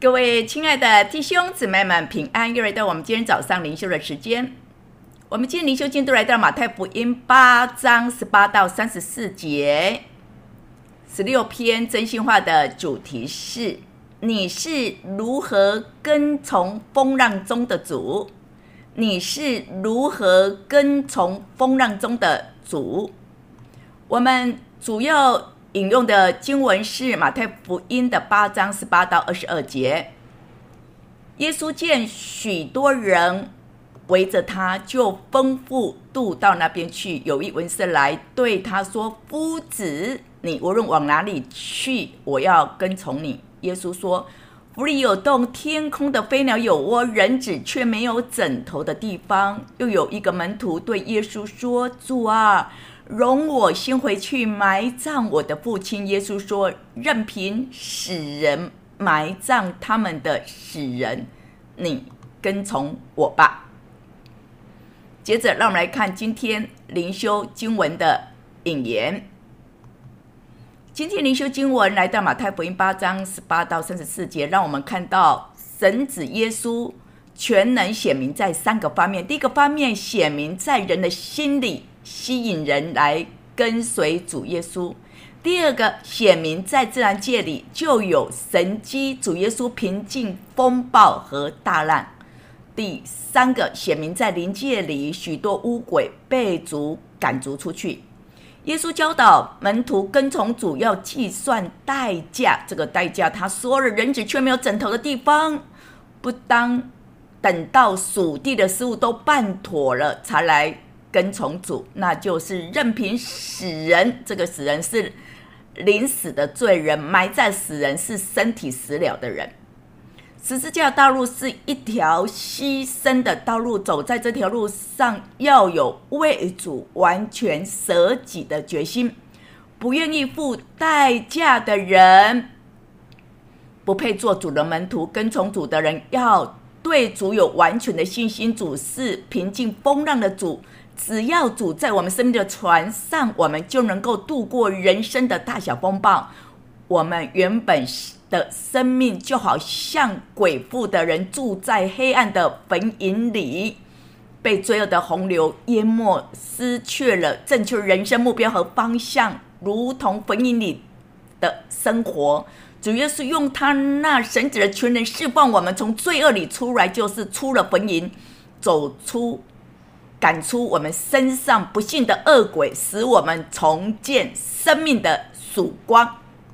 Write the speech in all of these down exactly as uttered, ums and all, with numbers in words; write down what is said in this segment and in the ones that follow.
各位亲爱的弟兄姊妹们平安，又来到我们今天早上灵修的时间。我们今天灵修进度来到马太福音八章十八到三十四节，十六篇真心话的主题是：你是如何跟从风浪中的主？你是如何跟从风浪中的主？我们主要引用的经文是马太福音的八章十八到二十二节。耶稣见许多人围着他，就吩咐渡到那边去。有一文士来对他说：夫子，你无论往哪里去，我要跟从你。耶稣说：府里有洞，天空的飞鸟有窝，人子却没有枕头的地方。又有一个门徒对耶稣说：主啊，容我先回去埋葬我的父亲。耶稣说：任凭死人埋葬他们的死人，你跟从我吧。接着让我们来看今天灵修经文的引言。今天灵修经文来到马太福音八章十八到三十四节，让我们看到神子耶稣全能显明在三个方面。第一个方面，显明在人的心里，吸引人来跟随主耶稣。第二个，显明在自然界里，就有神迹，主耶稣平静风暴和大浪。第三个，显明在灵界里，许多污鬼被主赶逐出去。耶稣教导门徒跟从主要计算代价，这个代价他说了，人子却没有枕头的地方，不当等到属地的事物都办妥了才来跟从主，那就是任凭死人，这个死人是临死的罪人，埋在死人是身体死了的人。十字架道路是一条牺牲的道路，走在这条路上要有为主完全舍己的决心。不愿意付代价的人不配做主的门徒。跟从主的人要对主有完全的信心。主是平静风浪的主，只要主在我们生命的船上，我们就能够度过人生的大小风暴。我们原本的生命就好像鬼附的人住在黑暗的坟茔里，被罪恶的洪流淹没，失去了正确人生目标和方向，如同坟茔里的生活。主耶稣用他那神子的全能释放我们从罪恶里出来，就是出了坟茔，走出赶出我们身上不幸的恶鬼，使我们重见生命的曙光。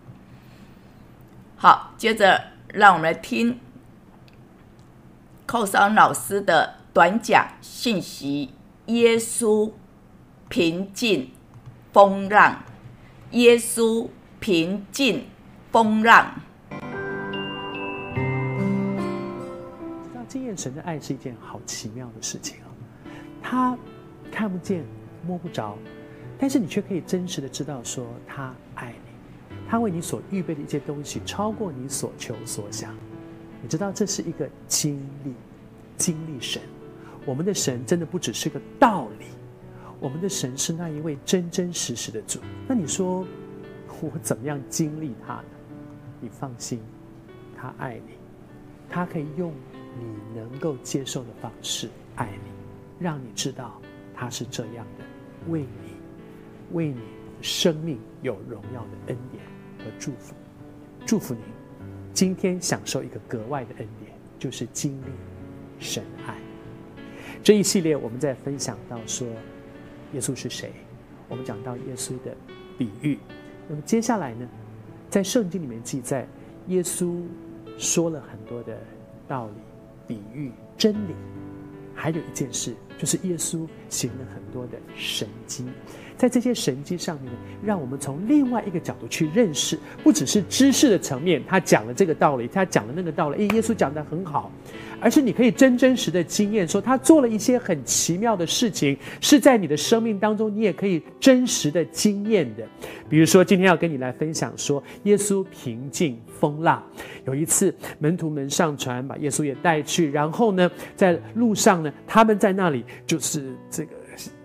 好，接着让我们来听寇桑老师的短讲信息：耶稣平静风浪。耶稣平静风浪。 知道经验神的爱是一件好奇妙的事情哦，他看不见摸不着，但是你却可以真实的知道说他爱你。他为你所预备的一切东西超过你所求所想，你知道这是一个经历，经历神。我们的神真的不只是个道理，我们的神是那一位真真实实的主。那你说我怎么样经历他呢？你放心，他爱你，他可以用你能够接受的方式爱你，让你知道他是这样的，为你为你生命有荣耀的恩典和祝福。祝福您今天享受一个格外的恩典，就是经历神爱。这一系列我们在分享到说耶稣是谁，我们讲到耶稣的比喻。那么接下来呢，在圣经里面记载耶稣说了很多的道理、比喻、真理，还有一件事就是耶稣行了很多的神迹。在这些神迹上面呢，让我们从另外一个角度去认识，不只是知识的层面，他讲了这个道理，他讲了那个道理，耶稣讲得很好，而是你可以真真实的经验说他做了一些很奇妙的事情，是在你的生命当中你也可以真实的经验的。比如说今天要跟你来分享说耶稣平静风浪。有一次门徒们上船，把耶稣也带去，然后呢在路上呢，他们在那里就是这个哇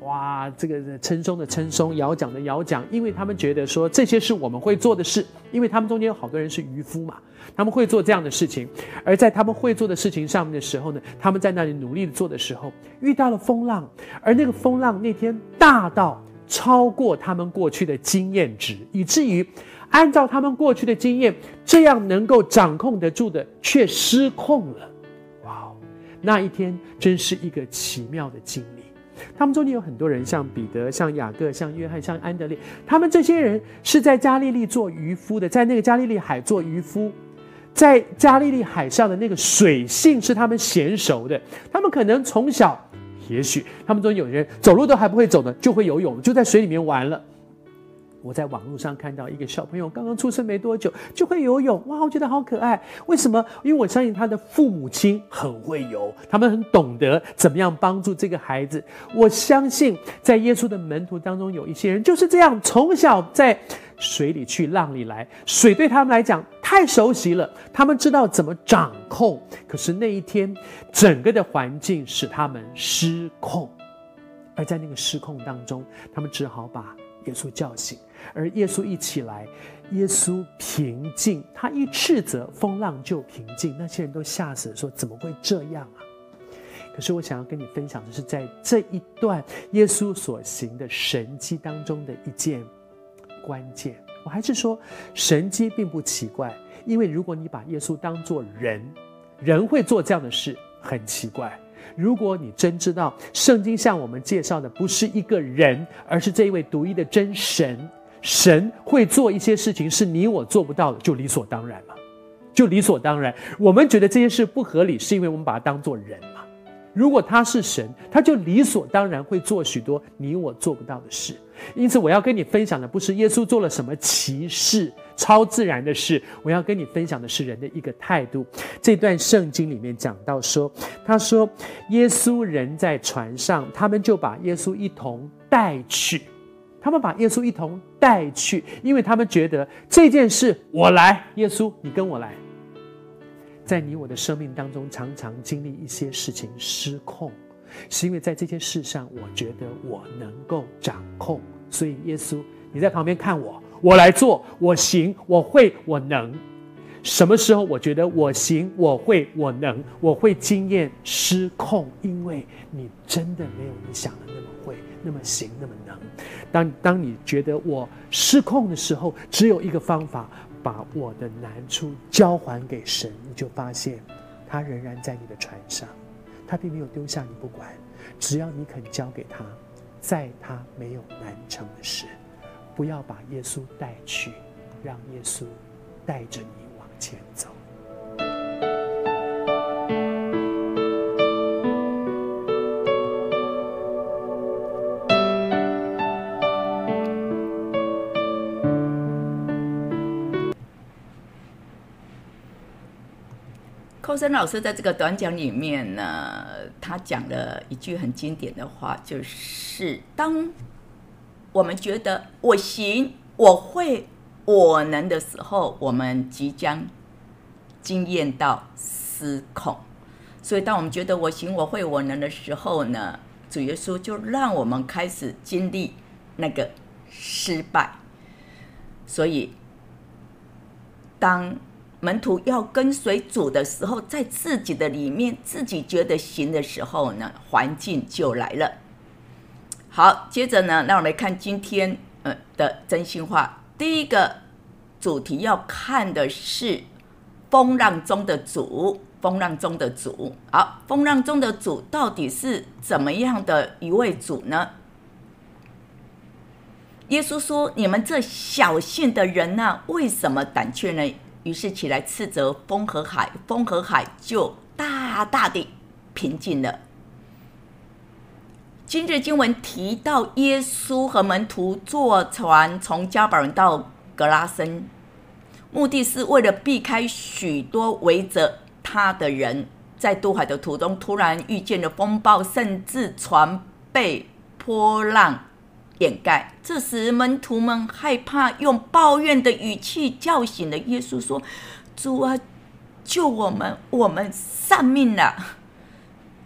哇，这个称松的称松，摇桨的摇桨，因为他们觉得说这些是我们会做的事，因为他们中间有好多人是渔夫嘛，他们会做这样的事情。而在他们会做的事情上面的时候呢，他们在那里努力的做的时候，遇到了风浪，而那个风浪那天大到超过他们过去的经验值，以至于按照他们过去的经验，这样能够掌控得住的却失控了。哇，那一天真是一个奇妙的经历。他们中间有很多人，像彼得、像雅各、像约翰、像安德烈，他们这些人是在加利利做渔夫的，在那个加利利海做渔夫，在加利利海上的那个水性是他们娴熟的，他们可能从小，也许他们中有人走路都还不会走的，就会游泳，就在水里面玩了。我在网络上看到一个小朋友刚刚出生没多久就会游泳，哇，我觉得好可爱。为什么？因为我相信他的父母亲很会游，他们很懂得怎么样帮助这个孩子。我相信在耶稣的门徒当中有一些人就是这样，从小在水里去浪里来，水对他们来讲太熟悉了，他们知道怎么掌控。可是那一天整个的环境使他们失控，而在那个失控当中，他们只好把耶稣叫醒。而耶稣一起来，耶稣平静，他一斥责，风浪就平静。那些人都吓死了，说怎么会这样啊？可是我想要跟你分享的是，在这一段耶稣所行的神迹当中的一件关键。我还是说神迹并不奇怪，因为如果你把耶稣当作人，人会做这样的事很奇怪。如果你真知道圣经向我们介绍的不是一个人，而是这一位独一的真神，神会做一些事情是你我做不到的，就理所当然嘛，就理所当然。我们觉得这些事不合理，是因为我们把它当作人嘛。如果他是神，他就理所当然会做许多你我做不到的事。因此我要跟你分享的不是耶稣做了什么奇事超自然的事，我要跟你分享的是人的一个态度。这段圣经里面讲到说，他说耶稣人在船上，他们就把耶稣一同带去，他们把耶稣一同带去，因为他们觉得这件事我来，耶稣你跟我来。在你我的生命当中常常经历一些事情失控，是因为在这件事上我觉得我能够掌控，所以耶稣你在旁边看我，我来做，我行，我会，我能。什么时候我觉得我行，我会，我能，我会经验失控，因为你真的没有你想的那么会，那么行，那么能。当当你觉得我失控的时候，只有一个方法，把我的难处交还给神，你就发现他仍然在你的船上，他并没有丢下你不管，只要你肯交给他，在他没有难成的事。不要把耶稣带去，让耶稣带着你往前走。 寇森老师在这个短讲里面呢，他讲了一句很经典的话，就是当我们觉得我行，我会，我能的时候，我们即将经验到失控。所以当我们觉得我行，我会，我能的时候呢，主耶稣就让我们开始经历那个失败。所以当门徒要跟随主的时候，在自己的里面自己觉得行的时候呢，环境就来了。好，接着呢，让我们来看今天、呃、的真心话。第一个主题要看的是风浪中的主，风浪中的主。好，风浪中的主到底是怎么样的一位主呢？耶稣说：“你们这小信的人啊，为什么胆怯呢？”于是起来斥责风和海，风和海就大大的平静了。今日经文提到耶稣和门徒坐船从迦百农到格拉森，目的是为了避开许多围着他的人。在渡海的途中，突然遇见了风暴，甚至船被波浪掩盖。这时门徒们害怕，用抱怨的语气叫醒了耶稣，说：“主啊，救我们，我们丧命了。”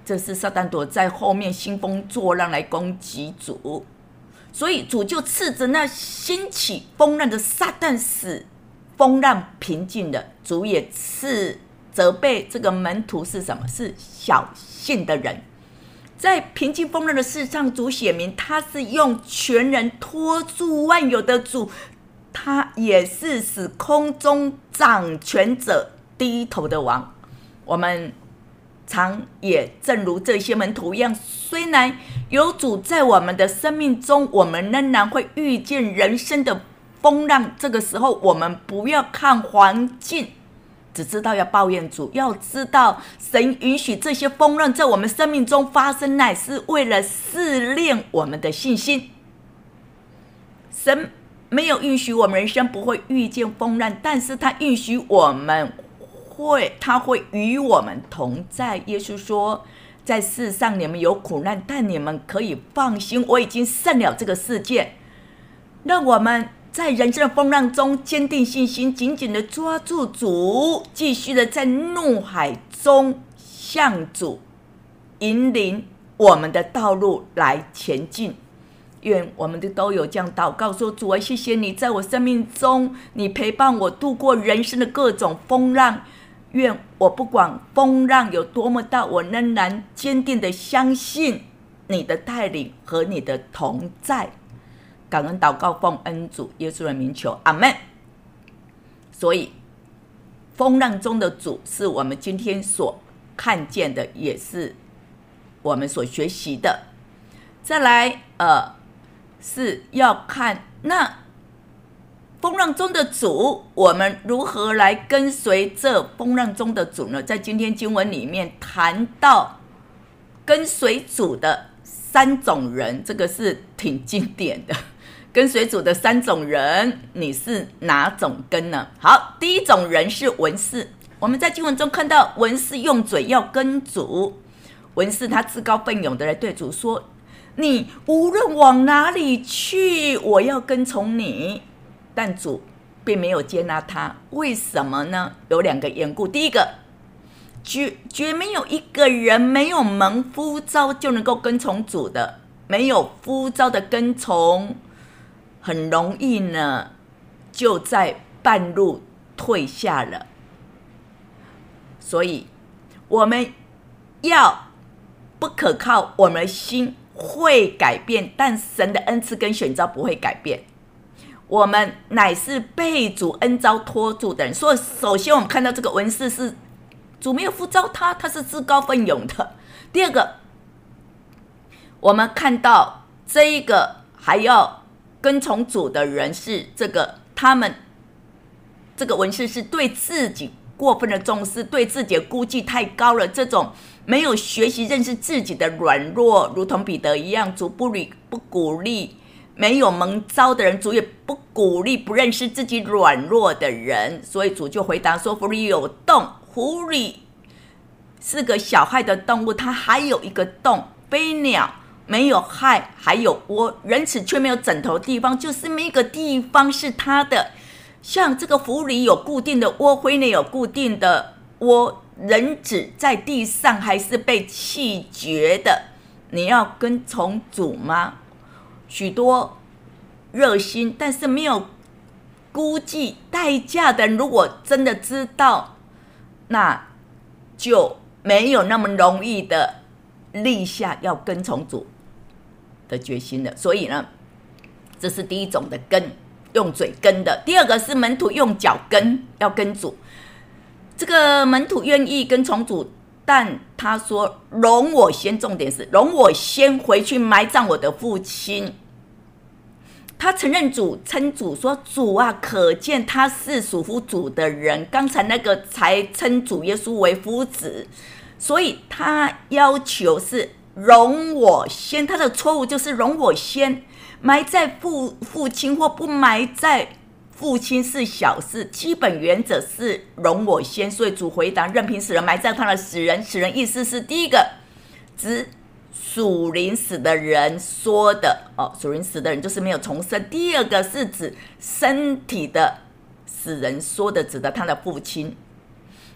这是撒旦躲在后面兴风作浪来攻击主，所以主就斥责那兴起风浪的撒旦，使风浪平静了。主也斥责备这个门徒是什么？是小信的人。在平静风浪的事上，主写明他是用全人托住万有的主，他也是使空中掌权者低头的王。我们常也正如这些门徒一样，虽然有主在我们的生命中，我们仍然会遇见人生的风浪。这个时候我们不要看环境，只知道要抱怨主，要知道神允许这些风浪在我们生命中发生，乃是为了试炼我们的信心。神没有允许我们人生不会遇见风浪，但是他允许我们会，他会与我们同在。耶稣说，在世上你们有苦难，但你们可以放心，我已经胜了这个世界。让我们在人生的风浪中坚定信心，紧紧的抓住主，继续的在怒海中向主引领我们的道路来前进。愿我们都有这样祷告说，主啊，谢谢你在我生命中，你陪伴我度过人生的各种风浪。愿我不管风浪有多么大，我仍然坚定的相信你的带领和你的同在。感恩祷告，奉恩主耶稣的名求，阿们。所以风浪中的主是我们今天所看见的，也是我们所学习的。再来呃，是要看那风浪中的主，我们如何来跟随这风浪中的主呢？在今天经文里面谈到跟随主的三种人，这个是挺经典的。跟随主的三种人，你是哪种跟呢？好，第一种人是文士。我们在经文中看到文士用嘴要跟主，文士他自告奋勇的来对主说，你无论往哪里去，我要跟从你。但主并没有接纳他，为什么呢？有两个缘故。第一个，绝绝没有一个人没有蒙呼召就能够跟从主的，没有呼召的跟从很容易呢就在半路退下了。所以我们要不可靠，我们的心会改变，但神的恩赐跟选召不会改变。我们乃是被主恩召托住的人，所以首先我们看到这个文士是主没有呼召他，他是自告奋勇的。第二个，我们看到这一个还要跟从主的人是这个，他们这个文士是对自己过分的重视，对自己的估计太高了，这种没有学习认识自己的软弱，如同彼得一样，主不理不鼓励没有蒙召的人，主也不鼓励不认识自己软弱的人。所以主就回答说，狐狸有洞，狐狸是个小害的动物，它还有一个洞，飞鸟没有害，还有窝，人子却没有枕头的地方，就是每个地方是它的。像这个狐狸有固定的窝，飞鸟有固定的窝，人子在地上还是被弃绝的。你要跟从主吗？许多热心但是没有估计代价的人，如果真的知道，那就没有那么容易的立下要跟从主的决心了。所以呢，这是第一种的跟，用嘴跟的。第二个是门徒用脚跟，要跟主。这个门徒愿意跟从主，但他说容我先，重点是容我先回去埋葬我的父亲。他承认主，称主说，主啊，可见他是属乎主的人。刚才那个才称主耶稣为夫子，所以他要求是容我先。他的错误就是容我先，埋在 父, 父亲或不埋在父亲是小事，基本原则是容我先。所以主回答，任凭死人埋在他的死人。死人意思是第一个指属灵死的人说的哦，属灵死的人就是没有重生。第二个是指身体的死人说的，指的他的父亲。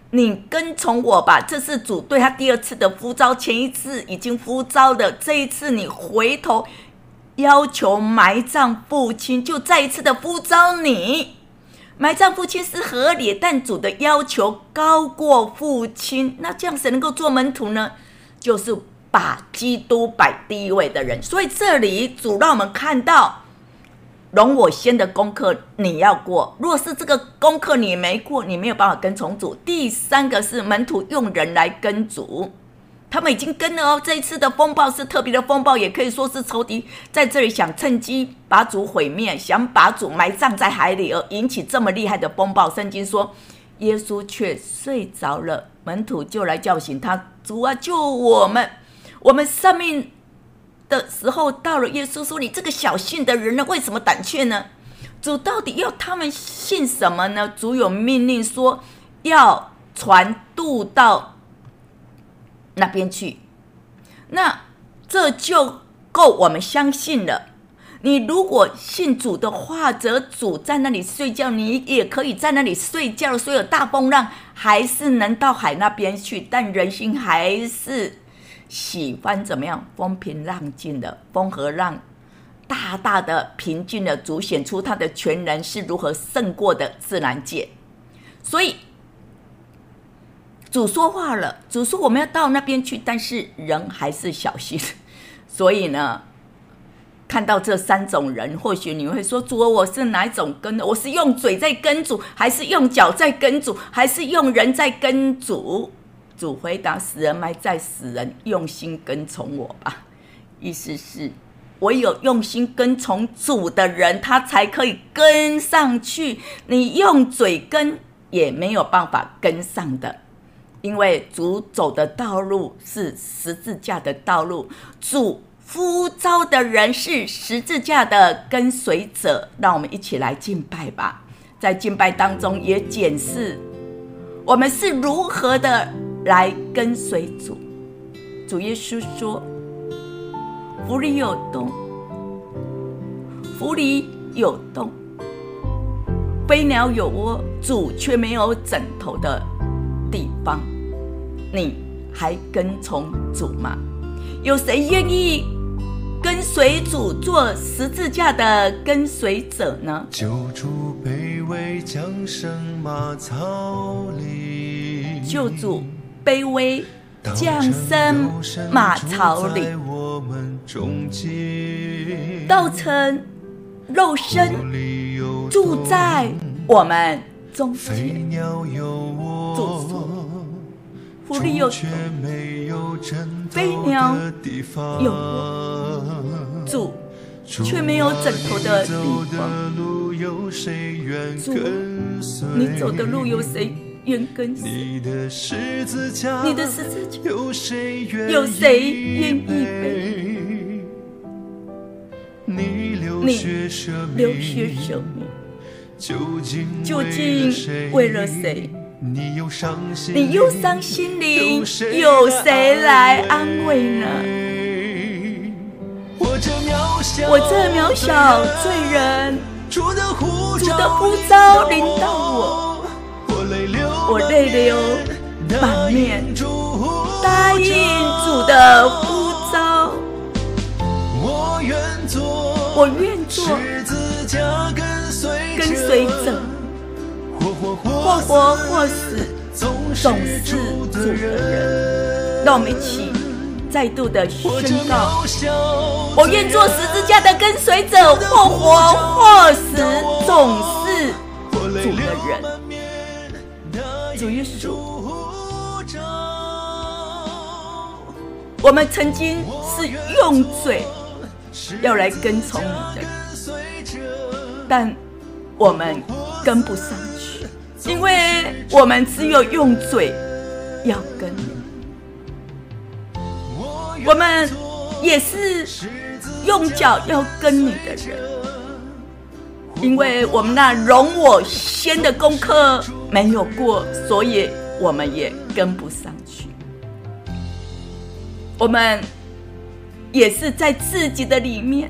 你跟从我吧。这是主对他第二次的呼召，前一次已经呼召了，这一次你回头要求埋葬父亲，就再一次的呼召你。埋葬父亲是合理，但主的要求高过父亲，那这样谁能够做门徒呢？就是把基督摆第一位的人。所以这里主让我们看到，容我先的功课你要过，如果是这个功课你没过，你没有办法跟从主。第三个是门徒用人来跟主，他们已经跟了哦。这一次的风暴是特别的风暴，也可以说是仇敌在这里想趁机把主毁灭，想把主埋葬在海里，而引起这么厉害的风暴。圣经说耶稣却睡着了，门徒就来叫醒他，主啊，救我们，我们生命的时候到了。耶稣说，你这个小信的人呢，为什么胆怯呢？主到底要他们信什么呢？主有命令说要传渡到那边去，那这就够我们相信了。你如果信主的话，则主在那里睡觉，你也可以在那里睡觉。所有大风浪还是能到海那边去，但人心还是喜欢怎么样？风平浪静的，风和浪大大的平静的，主显出他的全能是如何胜过的自然界。所以主说话了，主说我们要到那边去，但是人还是小心。所以呢，看到这三种人，或许你会说，主啊，我是哪一种跟的？我是用嘴在跟主，还是用脚在跟主，还是用人在跟主？主回答，死人埋在死人，用心跟从我吧。意思是唯有用心跟从主的人，他才可以跟上去，你用嘴跟也没有办法跟上的。因为主走的道路是十字架的道路，主呼召的人是十字架的跟随者。让我们一起来敬拜吧，在敬拜当中也检视我们是如何的来跟随主。主耶稣说，福里有洞，福里有洞，飞鸟有窝，主却没有枕头的地方。你还跟从主吗？有谁愿意跟随主做十字架的跟随者呢？ 救主卑微降生马槽里， 救主卑微降生马槽里，道成肉身住在我们中间。主说，福里有洞，飞鸟有窝，主却没有枕头的地方。主，你走的路有谁愿跟随？你的十字架有谁愿意背？你流血舍命，究竟为了谁？你忧伤心灵，有谁来安慰呢？我这渺小罪人，主的呼召临到我，我泪流满面，答应主的呼召。我愿做跟随者，或活或死，总是主的人。让我们一起再度的宣告，我愿做十字架的跟随者，或活或死，总是主的人。主耶稣，我们曾经是用嘴要来跟从你的，但我们跟不上去，因为我们只有用嘴要跟你。我们也是用脚要跟你的人，因为我们那容我先的功课没有过，所以我们也跟不上去。我们也是在自己的里面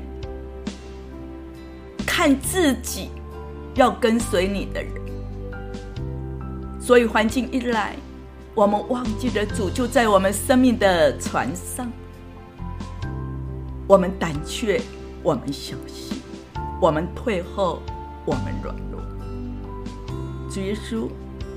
看自己要跟随你的人，所以环境一来， 我们忘记了主就在我们生命的船上，我们胆怯，我们小心，我们退后，我们软弱。主耶稣，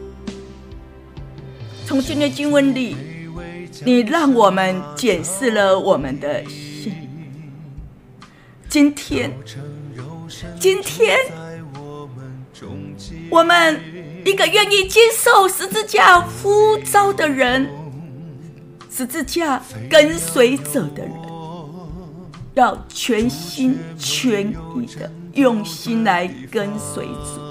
从今天经文里，你让我们检视了我们的心。今天，今天，我们一个愿意接受十字架呼召的人，十字架跟随者的人，要全心全意的用心来跟随主，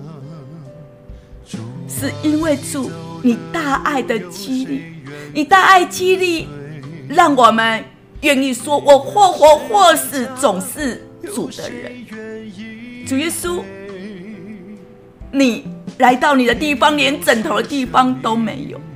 是因为主你大爱的激励，你大爱激励，让我们愿意说我或活或死总是主的人。主耶稣，你来到你的地方连枕头的地方都没有，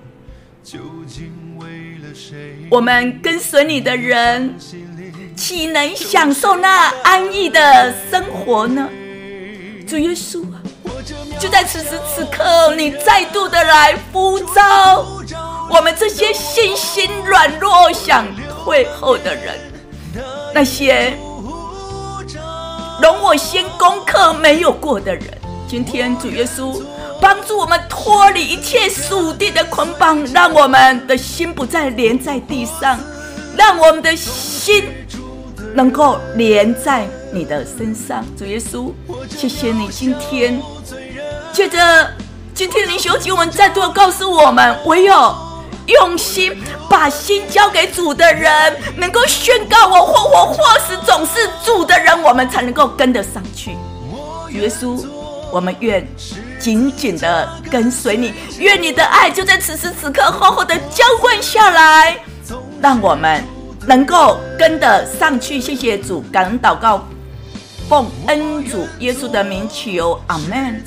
我们跟随你的人岂能享受那安逸的生活呢？主耶稣啊，就在此时此刻，你再度的来呼召我们这些信心软弱想退后的人，那些容我先功课没有过的人。今天主耶稣帮助我们脱离一切属地的捆绑，让我们的心不再连在地上，让我们的心能够连在你的身上。主耶稣，谢谢你今天借着今天灵修经文再度告诉我们，唯有用心把心交给主的人，能够宣告我或活或死总是主的人，我们才能够跟得上去。主耶稣，我们愿紧紧的跟随你，愿你的爱就在此时此刻厚厚的浇灌下来，让我们能够跟得上去。谢谢主，感恩祷告，奉恩主耶稣的名求，阿们。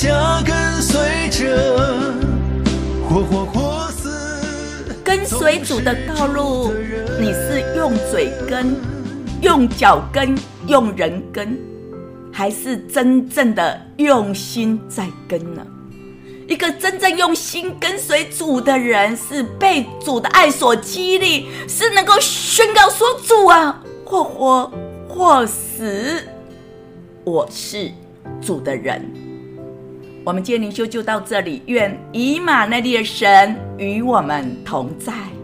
跟随主的道路，你是用嘴跟、用脚跟、用人跟，还是真正的用心在跟呢？一个真正用心跟随主的人，是被主的爱所激励，是能够宣告说：主啊，或活或死，我是主的人。我们今天灵修就到这里，愿以马内利的神与我们同在。